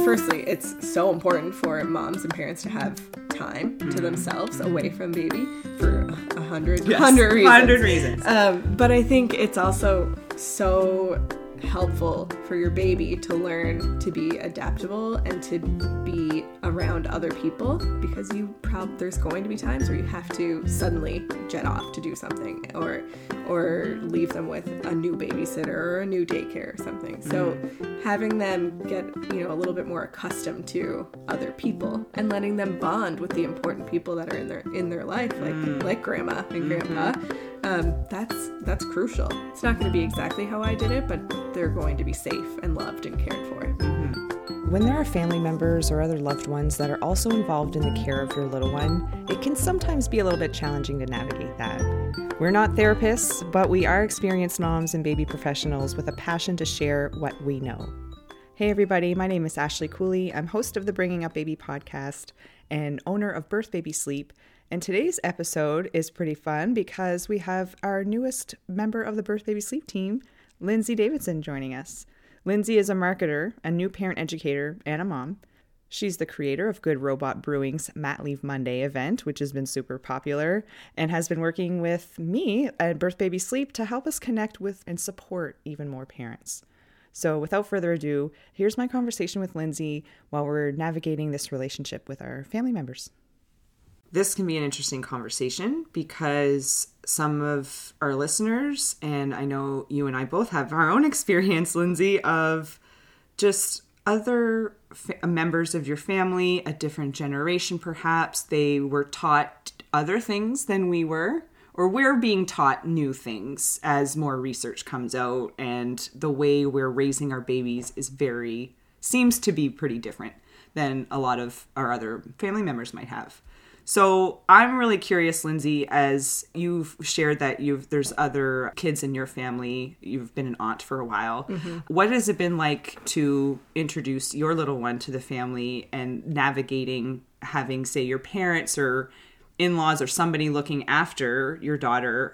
firstly, it's so important for moms and parents to have time to themselves away from baby for 100 reasons. But I think it's also so helpful for your baby to learn to be adaptable and to be around other people, because there's going to be times where you have to suddenly jet off to do something or leave them with a new babysitter or a new daycare or something. So having them get a little bit more accustomed to other people and letting them bond with the important people that are in their life, like grandma and grandpa, that's crucial. It's not going to be exactly how I did it, but they're going to be safe and loved and cared for. When there are family members or other loved ones that are also involved in the care of your little one, it can sometimes be a little bit challenging to navigate that. We're not therapists, but we are experienced moms and baby professionals with a passion to share what we know. Hey everybody, my name is Ashley Cooley. I'm host of the Bringing Up Baby podcast and owner of Birth Baby Sleep. And today's episode is pretty fun because we have our newest member of the Birth Baby Sleep team, Lindsay Davidson, joining us. Lindsay is a marketer, a new parent educator, and a mom. She's the creator of Good Robot Brewing's Mat Leave Monday event, which has been super popular, and has been working with me at Birth Baby Sleep to help us connect with and support even more parents. So without further ado, here's my conversation with Lindsay while we're navigating this relationship with our family members. This can be an interesting conversation because some of our listeners, and I know you and I both have our own experience, Lindsay, of just other members of your family, a different generation perhaps. They were taught other things than we were, or we're being taught new things as more research comes out, and the way we're raising our babies seems to be pretty different than a lot of our other family members might have. So I'm really curious, Lindsay, as you've shared that there's other kids in your family, you've been an aunt for a while. Mm-hmm. What has it been like to introduce your little one to the family and navigating having, say, your parents or in-laws or somebody looking after your daughter?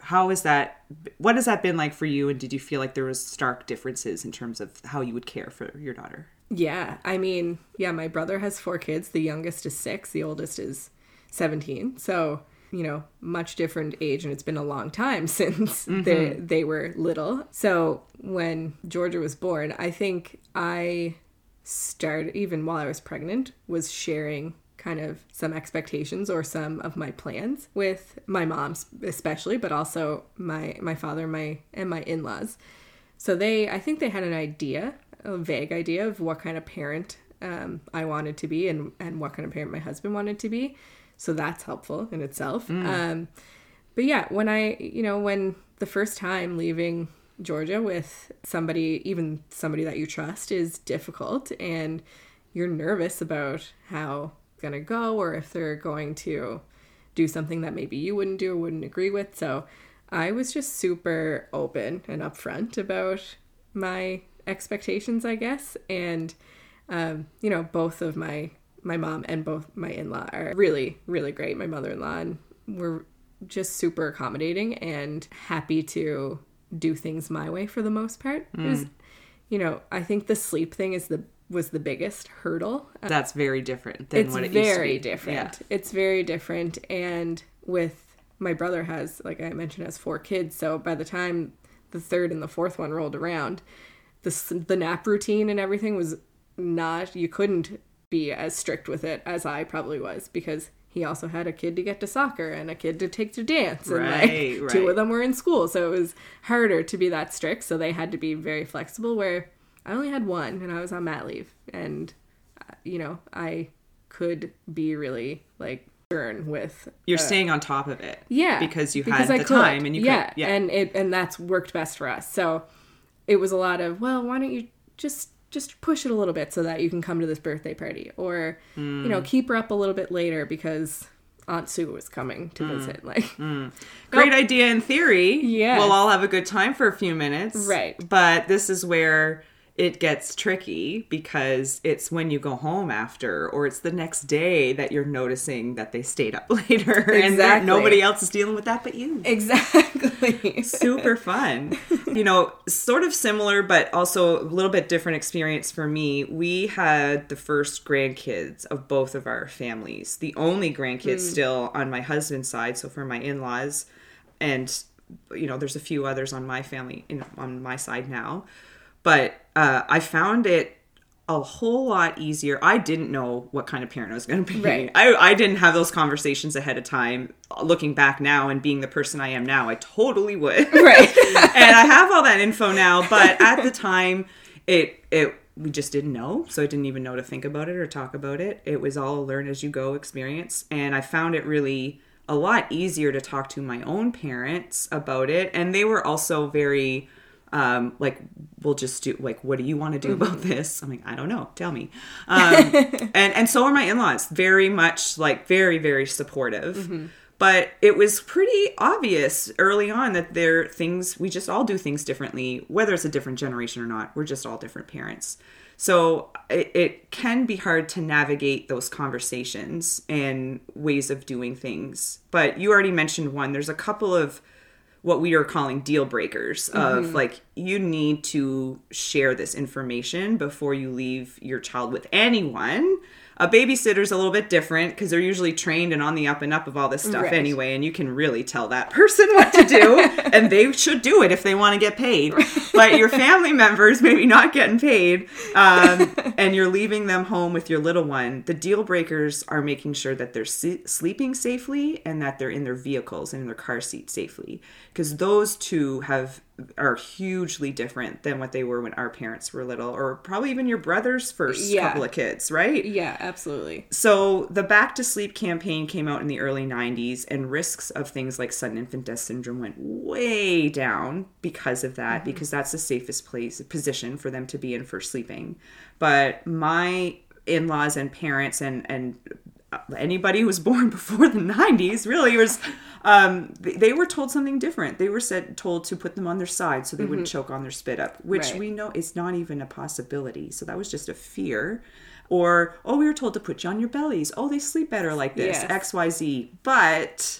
What has that been like for you? And did you feel like there was stark differences in terms of how you would care for your daughter? Yeah, my brother has 4 kids. The youngest is 6. The oldest is 17. So, much different age, and it's been a long time since they were little. So when Georgia was born, I think I started, even while I was pregnant, was sharing kind of some expectations or some of my plans with my mom especially, but also my father and my in-laws. So I think they had a vague idea of what kind of parent I wanted to be and what kind of parent my husband wanted to be. So that's helpful in itself. But yeah, when the first time leaving Georgia with somebody, even somebody that you trust, is difficult, and you're nervous about how it's going to go, or if they're going to do something that maybe you wouldn't do or wouldn't agree with. So I was just super open and upfront about my expectations, I guess. And, both of my mom and both my in-law are really, really great. My mother-in-law, and we're just super accommodating and happy to do things my way for the most part. It was, I think the sleep thing was the biggest hurdle. That's very different than what it used to be. It's very different. Yeah. It's very different. And with my brother has, like I mentioned, has 4 kids. So by the time the 3rd and the 4th one rolled around, the nap routine and everything was you couldn't be as strict with it as I probably was, because he also had a kid to get to soccer and a kid to take to dance, and right. 2 of them were in school, so it was harder to be that strict. So they had to be very flexible, where I only had 1 and I was on mat leave, and I could be really stern with you're staying on top of it, because you had the time, and you could, and that's worked best for us. So it was a lot of, well, why don't you just push it a little bit so that you can come to this birthday party, or, keep her up a little bit later because Aunt Sue was coming to visit. Great idea in theory. Yeah. We'll all have a good time for a few minutes. Right. But this is where it gets tricky because it's when you go home after, or it's the next day that you're noticing that they stayed up later. Exactly. And that nobody else is dealing with that but you. Exactly. Super fun. You know, sort of similar, but also a little bit different experience for me. We had the first grandkids of both of our families. The only grandkids still on my husband's side, so for my in-laws. And, you know, there's a few others on my family, on my side now. But I found it a whole lot easier. I didn't know what kind of parent I was going to be. Right. I didn't have those conversations ahead of time. Looking back now and being the person I am now, I totally would. Right. And I have all that info now. But at the time, we just didn't know. So I didn't even know to think about it or talk about it. It was all a learn as you go experience. And I found it really a lot easier to talk to my own parents about it. And they were also very... like, we'll just do, like, what do you want to do about this? I'm like, I don't know. Tell me. And so are my in-laws. Very much, like, very, very supportive. Mm-hmm. But it was pretty obvious early on that we just all do things differently, whether it's a different generation or not. We're just all different parents. So it can be hard to navigate those conversations and ways of doing things. But you already mentioned one. There's a couple of what we are calling deal breakers of like, you need to share this information before you leave your child with anyone. A babysitter's a little bit different because they're usually trained and on the up and up of all this stuff anyway. And you can really tell that person what to do and they should do it if they want to get paid. But your family members maybe not getting paid and you're leaving them home with your little one. The deal breakers are making sure that they're sleeping safely and that they're in their vehicles and in their car seat safely. Because those two are hugely different than what they were when our parents were little, or probably even your brother's first couple of kids, right? Yeah, absolutely. So the Back to Sleep campaign came out in the early 90s, and risks of things like sudden infant death syndrome went way down because of that, because that's the safest position for them to be in for sleeping. But my in-laws and parents and anybody who was born before the 90s really was... they were told something different. They were told to put them on their side so they wouldn't choke on their spit up, which we know is not even a possibility. So that was just a fear. Or, we were told to put you on your bellies. Oh, they sleep better like this, X, Y, Z. But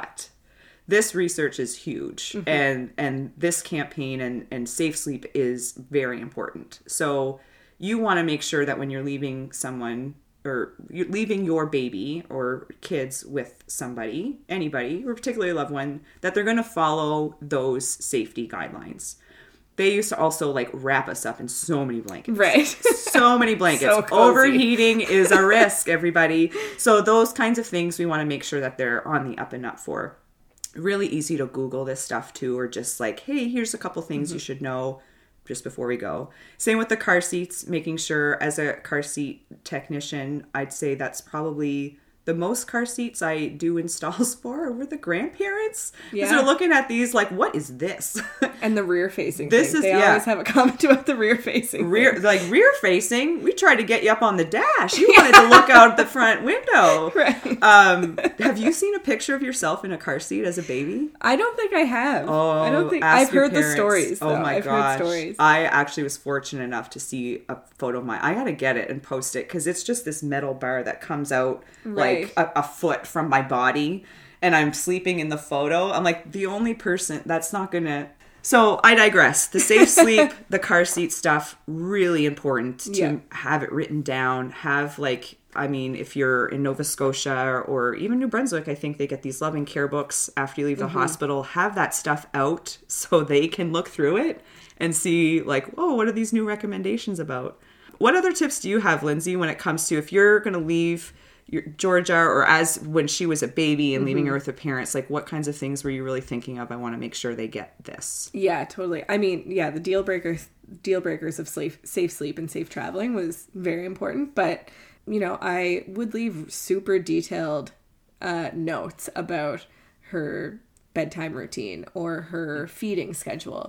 this research is huge. And this campaign and safe sleep is very important. So you want to make sure that when you're leaving someone, or you're leaving your baby or kids with somebody, anybody, or particularly a loved one, that they're going to follow those safety guidelines. They used to also like wrap us up in so many blankets. Right. So many blankets. So overheating is a risk, everybody. So those kinds of things we want to make sure that they're on the up and up for. Really easy to Google this stuff too, or just like, hey, here's a couple things you should know just before we go. Same with the car seats, making sure as a car seat technician, I'd say that's probably the most car seats I do installs for were the grandparents. Because they're looking at these like, what is this? And the rear facing this thing. Is, they always have a comment about the rear facing. Rear facing, we tried to get you up on the dash. You wanted to look out the front window. Right. Have you seen a picture of yourself in a car seat as a baby? I don't think I have. Oh, I don't think I've heard parents. The stories. Though. Oh my I've gosh. heard stories. I actually was fortunate enough to see a photo of I gotta get it and post it because it's just this metal bar that comes out like a foot from my body, and I'm sleeping in the photo. I'm like the only person that's not gonna. So I digress. The safe sleep, the car seat stuff, really important to have it written down. Have if you're in Nova Scotia or even New Brunswick, I think they get these loving care books after you leave the hospital. Have that stuff out so they can look through it and see like, oh, what are these new recommendations about? What other tips do you have, Lindsay, when it comes to if you're going to leave Georgia, or as when she was a baby and leaving her with her parents, like what kinds of things were you really thinking of? I want to make sure they get this. Yeah, totally. I mean, the deal breakers of safe sleep and safe traveling was very important. But, I would leave super detailed notes about her bedtime routine or her feeding schedule.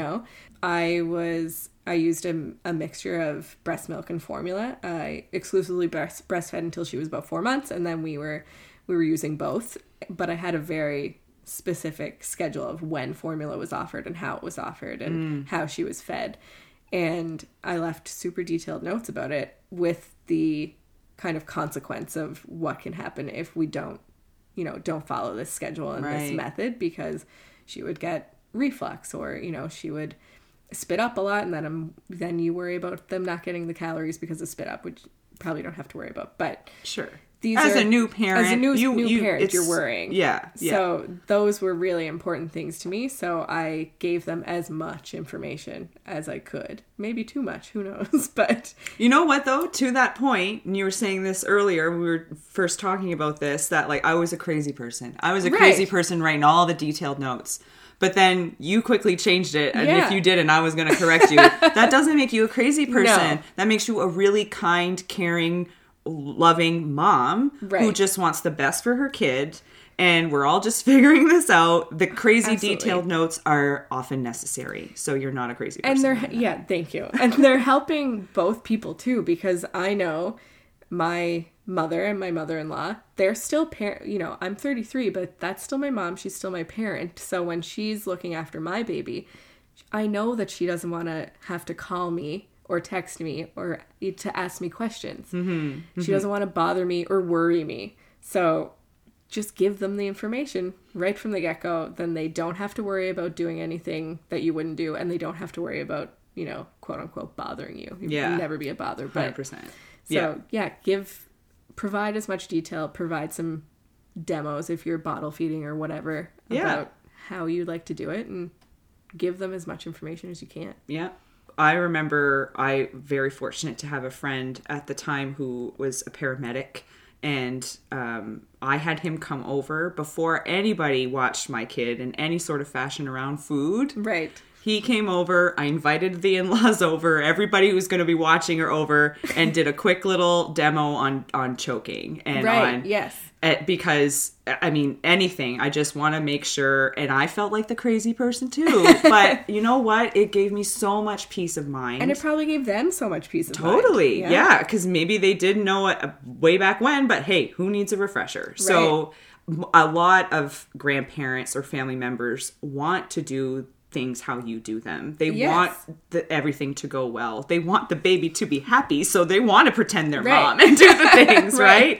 I used a mixture of breast milk and formula. I exclusively breastfed until she was about 4 months, and then we were using both. But I had a very specific schedule of when formula was offered and how it was offered and how she was fed. And I left super detailed notes about it with the kind of consequence of what can happen if we don't follow this schedule and this method, because she would get reflux, or, she would spit up a lot, and then you worry about them not getting the calories because of spit up, which you probably don't have to worry about. But sure. As a new parent, parent, you're worrying. Yeah. So those were really important things to me. So I gave them as much information as I could. Maybe too much, who knows? But you know what, though? To that point, and you were saying this earlier when we were first talking about this, that I was a crazy person. I was a crazy person writing all the detailed notes. But then you quickly changed it, and if you didn't, I was going to correct you. That doesn't make you a crazy person. No. That makes you a really kind, caring, loving mom who just wants the best for her kid, and we're all just figuring this out. The crazy detailed notes are often necessary, so you're not a crazy person. And thank you. And they're helping both people too, because I know my mother and my mother-in-law, they're still I'm 33, but that's still my mom. She's still my parent. So when she's looking after my baby, I know that she doesn't want to have to call me or text me or to ask me questions. Mm-hmm. She doesn't want to bother me or worry me. So just give them the information right from the get-go. Then they don't have to worry about doing anything that you wouldn't do, and they don't have to worry about, quote unquote, bothering you. You'd never be a bother. But 100%. So provide as much detail, provide some demos if you're bottle feeding or whatever about how you'd like to do it, and give them as much information as you can. Yeah. I remember very fortunate to have a friend at the time who was a paramedic, and I had him come over before anybody watched my kid in any sort of fashion around food. Right. He came over, I invited the in-laws over, everybody who was going to be watching her over, and did a quick little demo on choking. And because, anything, I just want to make sure, and I felt like the crazy person too, but you know what? It gave me so much peace of mind. And it probably gave them so much peace of mind. Totally, yeah, because maybe they didn't know it way back when, but hey, who needs a refresher? Right. So a lot of grandparents or family members want to do things how you do them. They want everything to go well. They want the baby to be happy, so they want to pretend they're mom and do the things, right?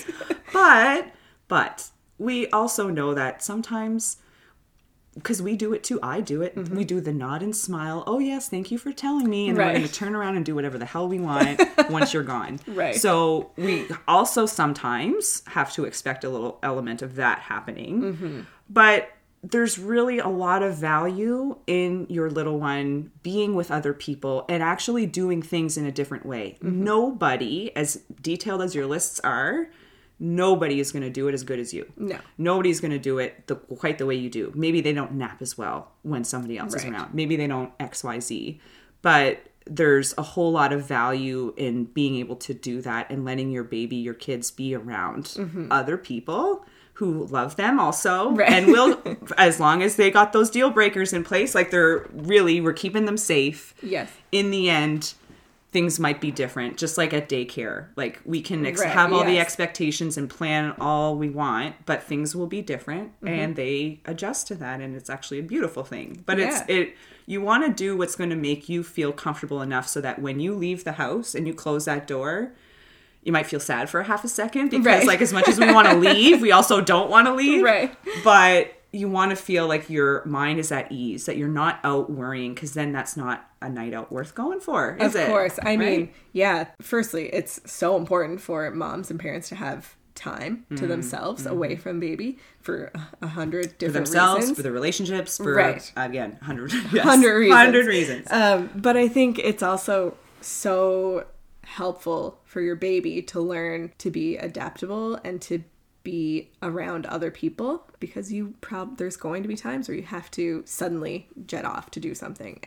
But we also know that sometimes, because we do it too, I do it, we do the nod and smile, oh yes, thank you for telling me, and then we're going to turn around and do whatever the hell we want once you're gone. Right. So we also sometimes have to expect a little element of that happening. But there's really a lot of value in your little one being with other people and actually doing things in a different way. Nobody, as detailed as your lists are, nobody is going to do it as good as you. No. Nobody's going to do it quite the way you do. Maybe they don't nap as well when somebody else is around. Maybe they don't XYZ. But there's a whole lot of value in being able to do that and letting your baby, your kids be around other people who love them also, and will, as long as they got those deal breakers in place, we're keeping them safe. Yes. In the end, things might be different, just like at daycare. Like, we can have all the expectations and plan all we want, but things will be different, and they adjust to that, and it's actually a beautiful thing. But you want to do what's going to make you feel comfortable enough so that when you leave the house and you close that door, you might feel sad for a half a second because as much as we want to leave, we also don't want to leave. Right. But you want to feel like your mind is at ease, that you're not out worrying, because then that's not a night out worth going for, is it? Of course. I mean, firstly, it's so important for moms and parents to have time to themselves away from baby for 100 different reasons. For themselves, for their relationships, for, again, 100 reasons. 100 reasons. But I think it's also so helpful for your baby to learn to be adaptable and to be around other people, because there's going to be times where you have to suddenly jet off to do something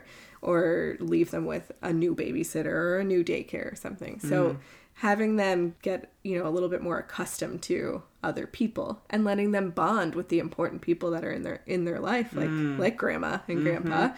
or leave them with a new babysitter or a new daycare or something. So having them get, a little bit more accustomed to other people and letting them bond with the important people that are in their life, like grandma and grandpa,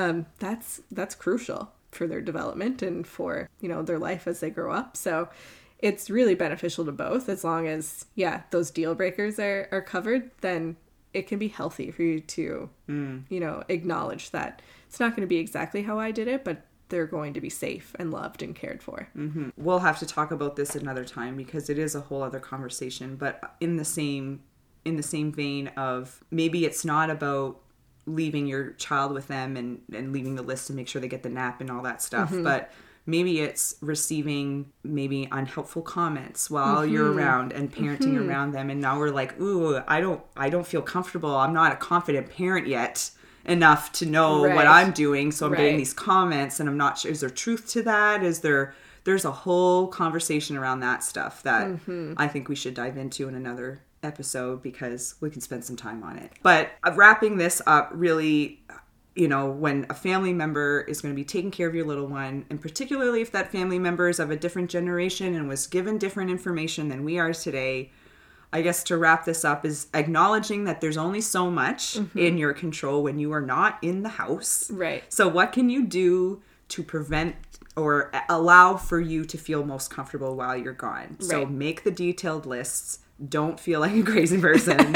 that's crucial for their development and for, their life as they grow up. So it's really beneficial to both, as long as, those deal breakers are covered, then it can be healthy for you to, acknowledge that it's not going to be exactly how I did it, but they're going to be safe and loved and cared for. Mm-hmm. We'll have to talk about this another time because it is a whole other conversation, but in the same vein of maybe it's not about leaving your child with them and leaving the list to make sure they get the nap and all that stuff, but maybe it's receiving maybe unhelpful comments while you're around and parenting around them, and now we're like, ooh, I don't feel comfortable. I'm not a confident parent yet enough to know what I'm doing, so I'm getting these comments and I'm not sure, is there truth to that? There's a whole conversation around that stuff that I think we should dive into in another episode because we can spend some time on it. But wrapping this up, really, when a family member is going to be taking care of your little one, and particularly if that family member is of a different generation and was given different information than we are today, I guess to wrap this up is acknowledging that there's only so much in your control when you are not in the house. Right. So what can you do to prevent or allow for you to feel most comfortable while you're gone? Right. So make the detailed lists. Don't feel like a crazy person.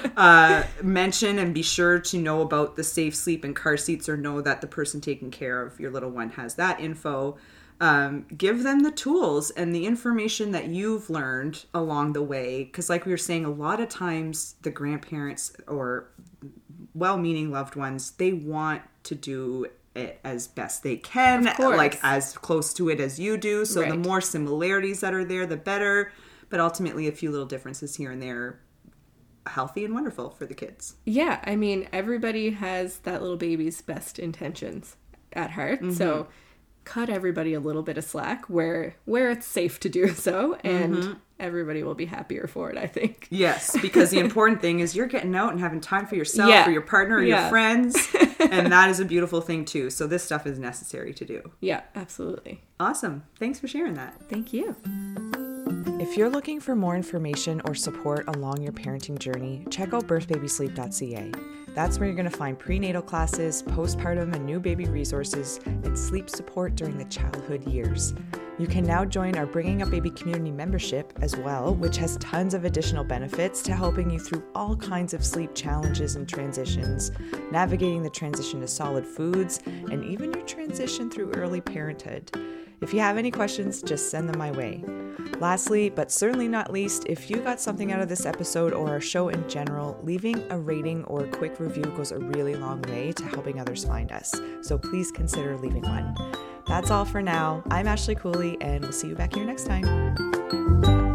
Mention and be sure to know about the safe sleep and car seats, or know that the person taking care of your little one has that info. Give them the tools and the information that you've learned along the way. Because like we were saying, a lot of times the grandparents or well-meaning loved ones, they want to do it as best they can, like as close to it as you do. So the more similarities that are there, the better. But ultimately, a few little differences here and there, healthy and wonderful for the kids. Yeah, I mean, everybody has that little baby's best intentions at heart. So cut everybody a little bit of slack where it's safe to do so, and everybody will be happier for it, I think. Yes, because the important thing is you're getting out and having time for yourself, or your partner, or your friends, and that is a beautiful thing too. So this stuff is necessary to do. Yeah, absolutely. Awesome. Thanks for sharing that. Thank you. If you're looking for more information or support along your parenting journey, check out birthbabysleep.ca. That's where you're going to find prenatal classes, postpartum and new baby resources, and sleep support during the childhood years. You can now join our Bringing Up Baby community membership as well, which has tons of additional benefits to helping you through all kinds of sleep challenges and transitions, navigating the transition to solid foods, and even your transition through early parenthood. If you have any questions, just send them my way. Lastly, but certainly not least, if you got something out of this episode or our show in general, leaving a rating or a quick review goes a really long way to helping others find us. So please consider leaving one. That's all for now. I'm Ashley Cooley, and we'll see you back here next time.